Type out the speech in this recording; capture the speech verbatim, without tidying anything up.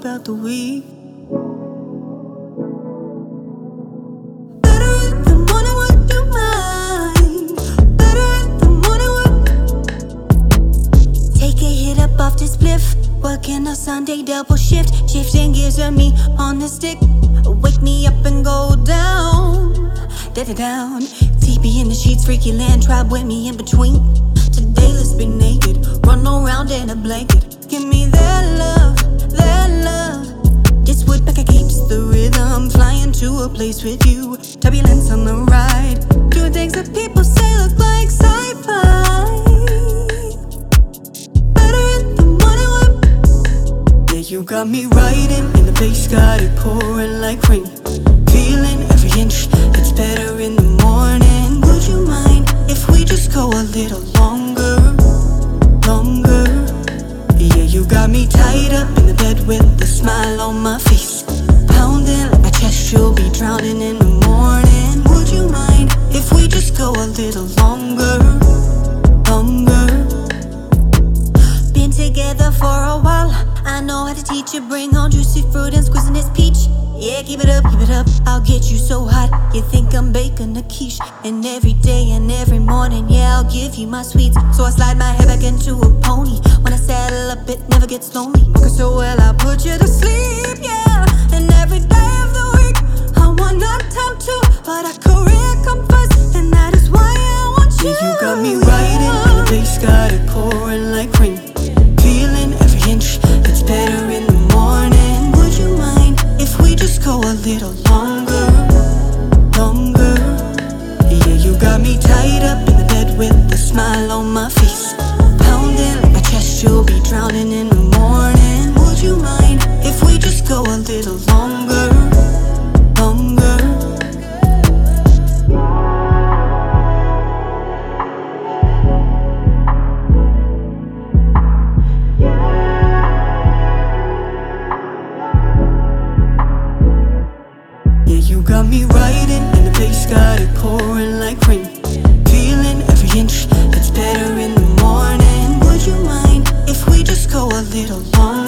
about the week. Better in the morning, would you mind? Better in the morning, would take a hit up off this spliff. Working a Sunday double shift, shifting gears on me on the stick. Wake me up and go down, da da down. T P in the sheets, freaky land, tribe with me in between. Today let's be naked, run around in a blanket. Give me that love, that love. This woodpecker keeps the rhythm, flying to a place with you. Turbulence on the ride, doing things that people say look like sci-fi. Better in the morning, what? Yeah, you got me riding in the bass, got it pouring like rain. Feeling every inch, it's better in the morning. Would you mind if we just go a little longer, longer? Yeah, you got me tied up in the bed with a smile on my face, pounding like my chest, you'll be drowning in the morning. Would you mind if we just go a little longer, longer? Been together for a while, I know how to teach you. Bring on juicy fruit and squeezing this peach. Yeah, keep it up, keep it up, I'll get you so hot. You think I'm baking a quiche. And every day and every morning, yeah, I'll give you my sweets. So I slide my head back into a pony. When I saddle up, it never gets lonely. Cause so well, I'll put you to sleep, yeah. And every day of the week, I want our time too, but our career come first, and that is why I want you. Yeah, you got me riding, and the bass got it pouring like rain. Feeling every inch, it's better in the morning. Would you mind if we just go a little longer, longer? Yeah, you got me tied up in the bed with a smile on my face, pounding like my chest, you'll be drowning in the morning. Would you mind if we just go a little longer, longer? You got me riding, and the bass got it pouring like rain. Feeling every inch, it's better in the morning. Would you mind if we just go a little longer?